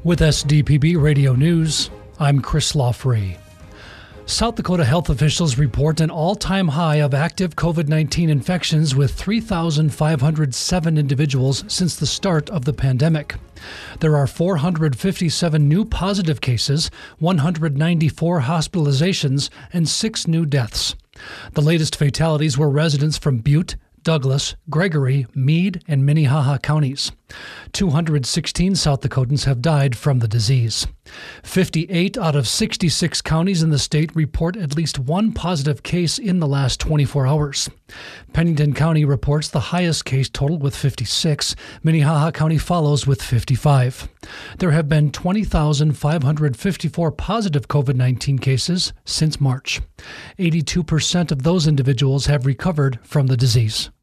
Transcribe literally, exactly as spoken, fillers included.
With S D P B Radio News, I'm Chris Lawfrey. South Dakota health officials report an all-time high of active COVID nineteen infections with three thousand five hundred seven individuals since the start of the pandemic. There are four hundred fifty-seven new positive cases, one hundred ninety-four hospitalizations, and six new deaths. The latest fatalities were residents from Butte, Douglas, Gregory, Meade, and Minnehaha counties. two hundred sixteen South Dakotans have died from the disease. fifty-eight out of sixty-six counties in the state report at least one positive case in the last twenty-four hours. Pennington County reports the highest case total with fifty-six. Minnehaha County follows with fifty-five. There have been twenty thousand five hundred fifty-four positive COVID nineteen cases since March. eighty-two percent of those individuals have recovered from the disease.